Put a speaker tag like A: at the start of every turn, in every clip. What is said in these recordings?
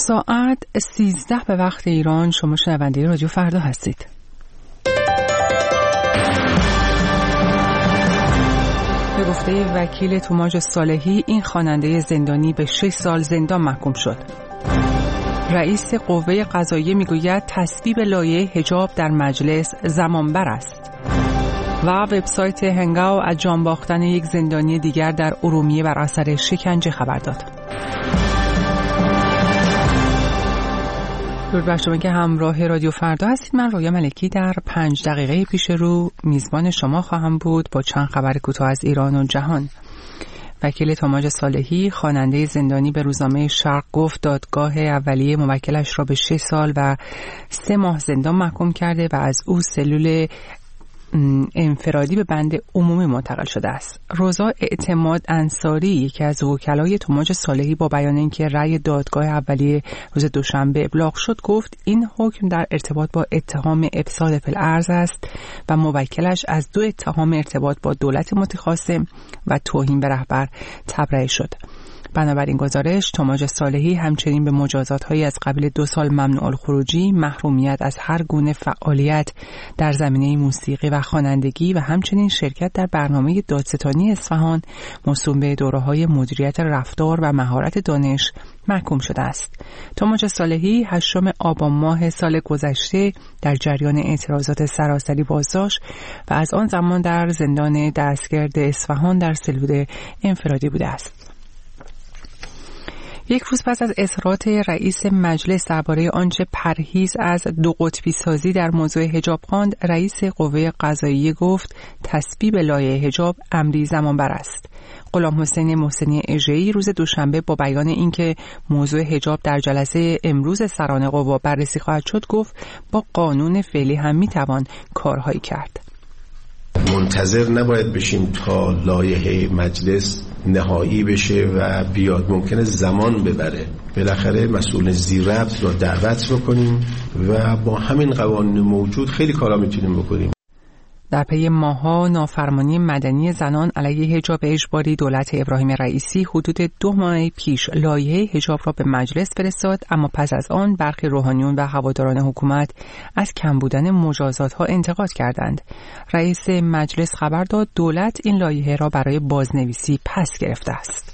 A: ساعت 13 به وقت ایران. شما شنونده رادیو فردا هستید. به گفته وکیل توماج صالحی، این خواننده زندانی به 6 سال زندان محکوم شد. رئیس قوه قضاییه میگوید تصویب لایحه حجاب در مجلس زمانبر است. و وبسایت هنگاو از جان باختن یک زندانی دیگر در ارومیه بر اثر شکنجه خبر داد. درود بر شما که همراه رادیو فردا هستید. من رویا ملکی در 5 دقیقه پیش رو میزبان شما خواهم بود با چند خبر کوتاه از ایران و جهان. وکیل توماج صالحی، خواننده زندانی، به روزنامه شرق گفت دادگاه اولیه موکلش را به 6 سال و 3 ماه زندان محکوم کرده و از او سلول انفرادی به بند عمومی منتقل شده است. رضا اعتماد انصاری، یکی از وکلای توماج صالحی، با بیان اینکه رأی دادگاه اولیه روز دوشنبه ابلاغ شد، گفت این حکم در ارتباط با اتهام افساد فی الارض است و موکلش از 2 اتهام ارتباط با دولت متخاصم و توهین به رهبر تبرئه شد. بنابراین گزارش، توماج صالحی همچنین به مجازات‌هایی از قبیل 2 سال ممنوع الخروجی، محرومیت از هر گونه فعالیت در زمینه موسیقی و خوانندگی و همچنین شرکت در برنامه دادستانی اصفهان موسوم به دوره‌های مدیریت رفتار و مهارت دانش محکوم شده است. توماج صالحی 8 آبان ماه سال گذشته در جریان اعتراضات سراسری بازداشت و از آن زمان در زندان دستگرد اصفهان در سلول انفرادی بوده است. یک روز پس از اظهارات رئیس مجلس درباره آنچه پرهیز از 2 قطبی سازی در موضوع حجاب خواند، رئیس قوه قضاییه گفت تصویب لایحه حجاب امری زمانبر است. غلام حسین محسنی اژه‌ای روز دوشنبه با بیان اینکه موضوع حجاب در جلسه امروز سران قوا بررسی خواهد شد، گفت با قانون فعلی هم میتوان کارهایی کرد.
B: منتظر نباید بشیم تا لایحه مجلس نهایی بشه و بیاد، ممکنه زمان ببره. بالاخره مسئول زیرربط رو دعوت بکنیم و با همین قوانین موجود خیلی کارا میتونیم بکنیم.
A: در پی ماه‌ها نافرمانی مدنی زنان علیه حجاب اجباری، دولت ابراهیم رئیسی حدود 2 ماه پیش لایحه حجاب را به مجلس فرستاد، اما پس از آن برخی روحانیون و هواداران حکومت از کم بودن مجازات‌ها انتقاد کردند. رئیس مجلس خبر داد دولت این لایحه را برای بازنویسی پس گرفته است.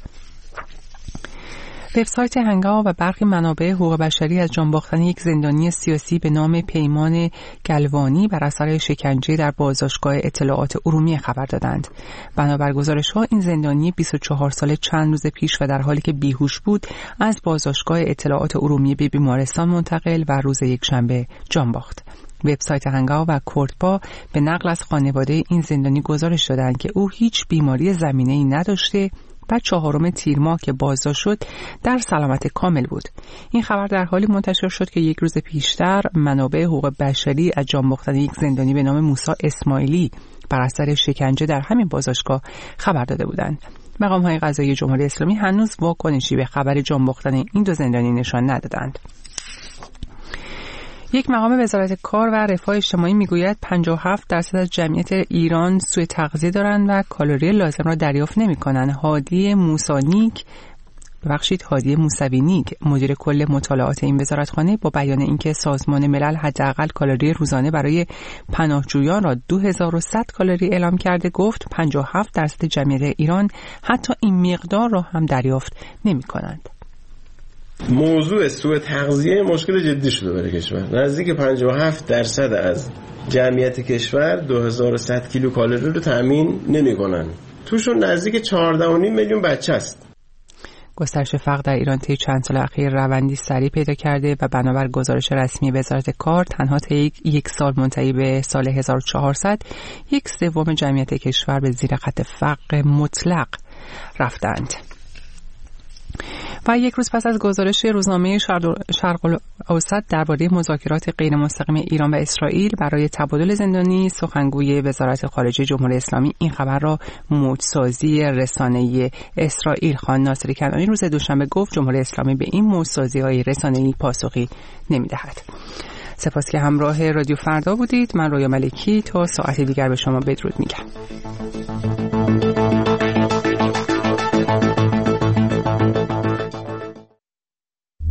A: وبسایت هنگاو و برخی منابع حقوق بشری از جان باختن یک زندانی سیاسی به نام پیمان گلوانی بر اثر شکنجه در بازداشتگاه اطلاعات ارومیه خبر دادند. بنابر گزارش‌ها این زندانی 24 ساله چند روز پیش و در حالی که بیهوش بود از بازداشتگاه اطلاعات ارومیه به بیمارستان منتقل و روز یکشنبه جان باخت. وبسایت هنگاو و کوردپا به نقل از خانواده این زندانی گزارش دادند که او هیچ بیماری زمینه‌ای نداشته و 4 تیر ماه که بازداشت شد در سلامت کامل بود. این خبر در حالی منتشر شد که یک روز پیشتر منابع حقوق بشری از جان باختن یک زندانی به نام موسی اسماعیلی بر اثر شکنجه در همین بازداشتگاه خبر داده بودند. مقام‌های قضایی جمهوری اسلامی هنوز واکنشی به خبر جان باختن این 2 زندانی نشان ندادند. یک مقام وزارت کار و رفاه اجتماعی میگوید 57% از جمعیت ایران سوء تغذیه دارند و کالری لازم را دریافت نمی‌کنند. هادی موسوینیک، مدیر کل مطالعات این وزارتخانه، با بیان اینکه سازمان ملل حداقل کالری روزانه برای پناهجویان را 2100 کالری اعلام کرده، گفت 57% جمعیت ایران حتی این مقدار را هم دریافت نمی‌کنند.
C: موضوع سوء تغذیه مشکل جدی شده برای کشور. نزدیک 57% از جمعیت کشور 2100 کیلوکالری رو تامین نمی‌کنن. توشون نزدیک 14.5 میلیون بچه است.
A: گسترش فقر در ایران طی چند سال اخیر روندی سریع پیدا کرده و بنابر گزارش رسمی وزارت کار تنها طی یک سال منتهی به سال 1400 1/3 جمعیت کشور به زیر خط فقر مطلق رفتند. و یک روز پس از گزارش روزنامه شرق الاوسط درباره مذاکرات غیر مستقیم ایران و اسرائیل برای تبادل زندانی، سخنگوی وزارت خارجه جمهوری اسلامی این خبر را موج‌سازی رسانه‌ای اسرائیل خواند. ناصر کنعانی روز دوشنبه گفت جمهوری اسلامی به این موج‌سازی‌های رسانه‌ای پاسخی نمی‌دهد. سپاس که همراه رادیو فردا بودید. من رویا ملکی تا ساعت دیگر به شما بدرود میگم.